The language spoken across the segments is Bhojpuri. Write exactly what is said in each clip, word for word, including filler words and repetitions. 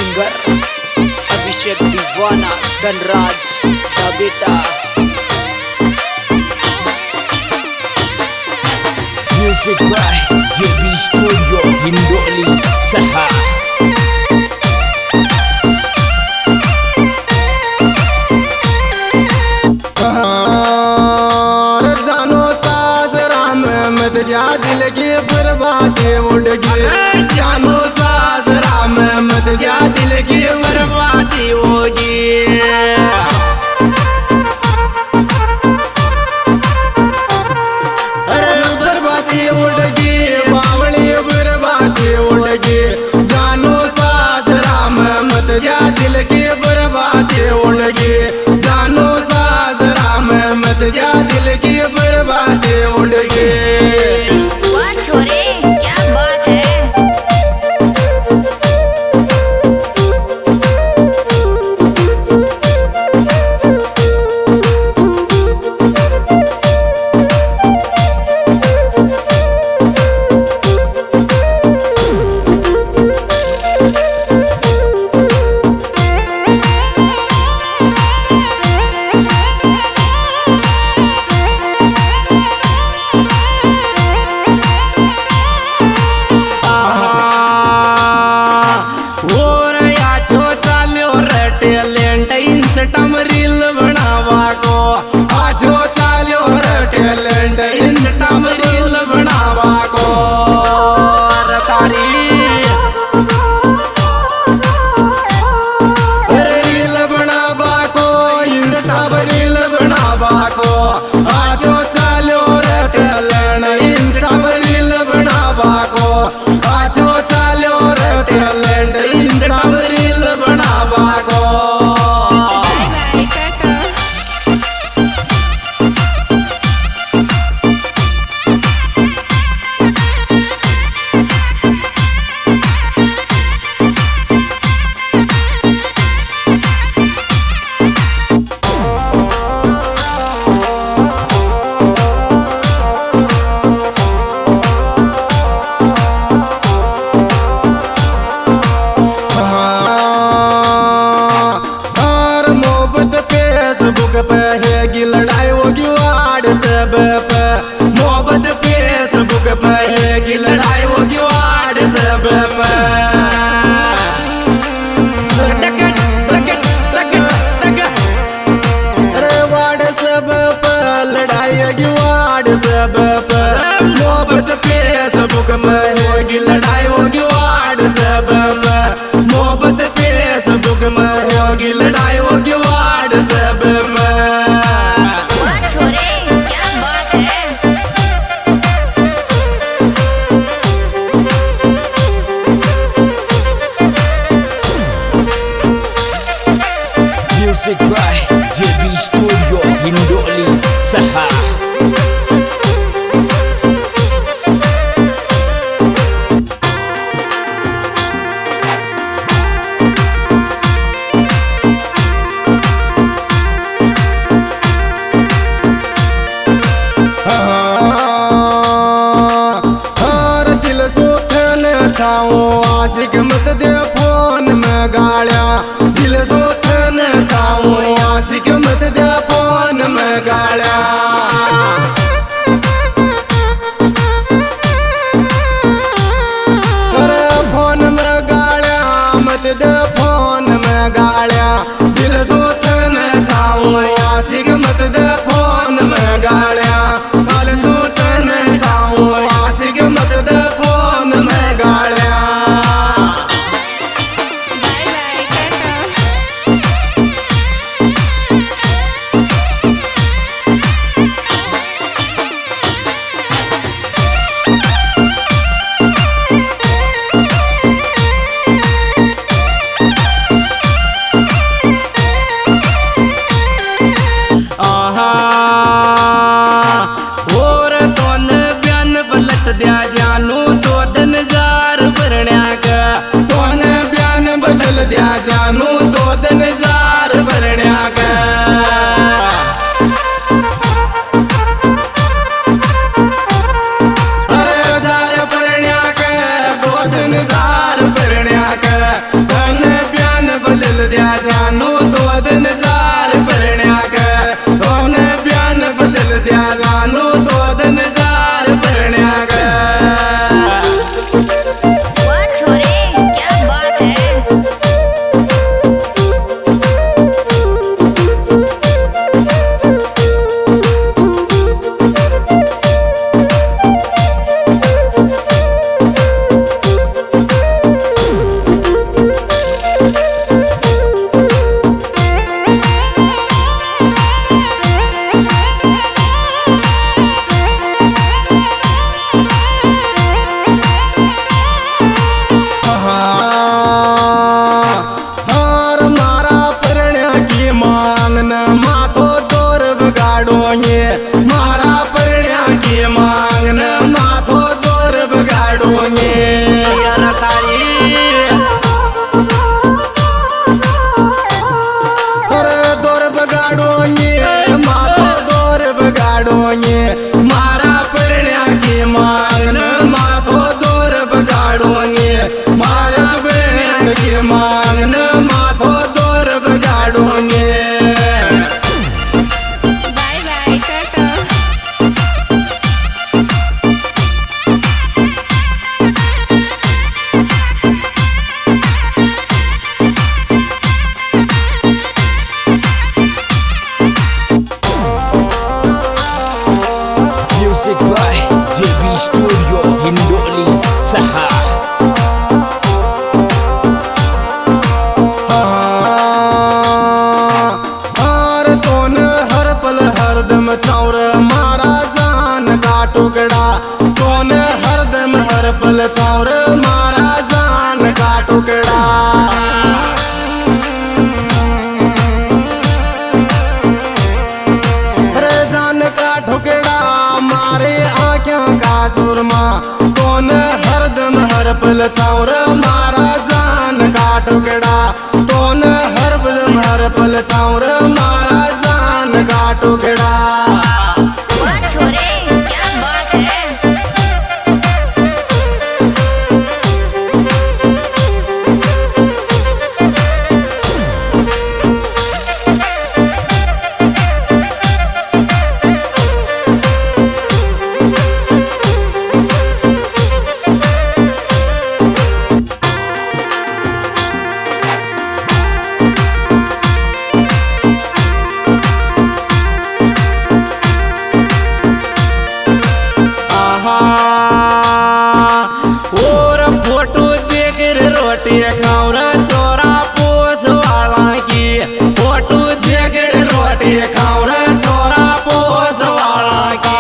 सिंगर अभिषेक दीवाना धनराज का बेटा। म्यूजिक बाय जेबी स्टूडियो हिंदोली सहा। जा दिल की बर्बादी उड़ गई, जानो सासरा में मत जा दिल की बर्बादी होगी। अरे बर्बादी उड़ गई, बावली बर्बादी उड़ गई, जानो सासरा में मत जा दिल की बर्बादी उड़ गई, जानो सासरा में मत जा दिल की बर्बादी उड़ गई। छोरे क्या बात है। दिया जानू दो दिन जार परण्या के तोने बयान बदल दिया जानू दो दिन जार परण्या के वाह छोरे क्या बात है। मारा परण्या की मांग न माथो दौर बगाड़ोगे अरे दौर बगाड़ोगे माथो दौर बगाड़ोगे मारा परण्या की मांग न माथो दौर बगाड़ोगे मारा परण्या की मांग न माथो दौर बगाड़ोगे। Music by J B Studio Hindoli Saha. हार तोन हर पल हर दम चौर मारा जान का टुकड़ा तोन हर दम हर पल चौर मारा जान का टुकड़ा अरे जान का टुकड़ा मारे आँखों का सुरमा तोन हर दम हर पल चौर मारा जान का टुकड़ा तोन हर पल हर पल चौर मारा जान का टुकड़ा। वाह छोरे क्या बात है। और फोटो देख रोटी खाऊर चोरा पोस वाला की फोटो देख रोटी खाऊर चोरा पोस वाला की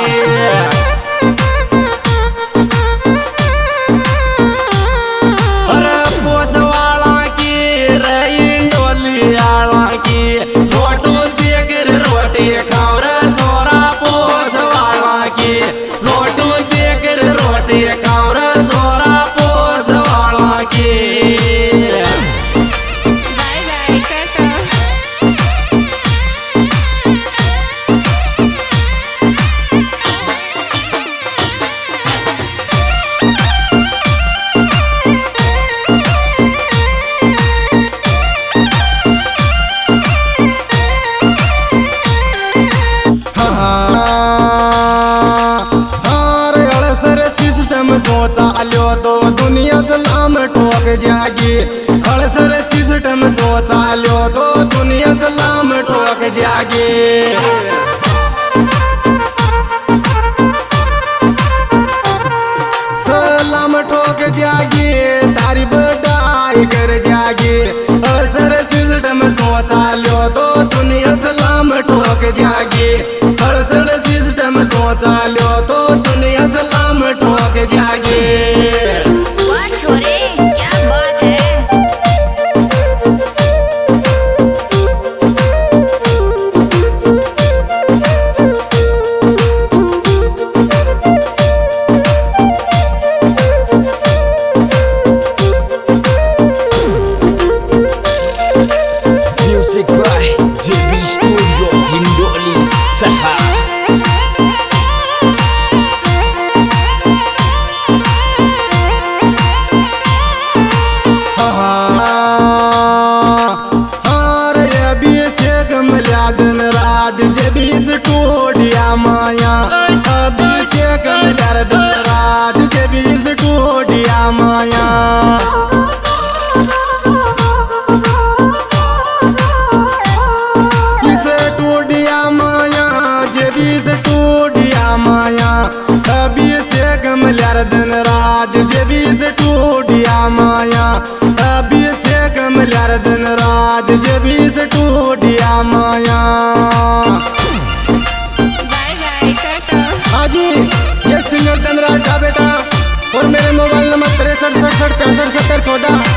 अरे पोस वाला की रही डोली वाला की फोटो देख रोटी खाऊर चोरा पोस वाला की फोटो देख रोटी खाऊर चोरा पोस वाला की। Bye bye tata. हार अड़सर सिस्टम सोचा लो तो दुनिया सलाम ठोक जागी अड़सर सिस्टम सोचा लो तो दुनिया सलाम ठोक जागी सलाम ठोक जागी तारी बड़ाई कर जागी अड़सर सिस्टम सोचा लो तो दुनिया सलाम ठोक जागी अड़सर सिस्टम सोचा लो तो दुनिया सलाम ठोक जागी। वाह छोरे क्या बात है। आज जे भी से टूटिया माया। Bye bye tata. हाजी ये सिंगर धनराज था बेटा, और मेरे मोबाइल नंबर तिरसठ सड़सठ पैंसठ सत्तर चौदह।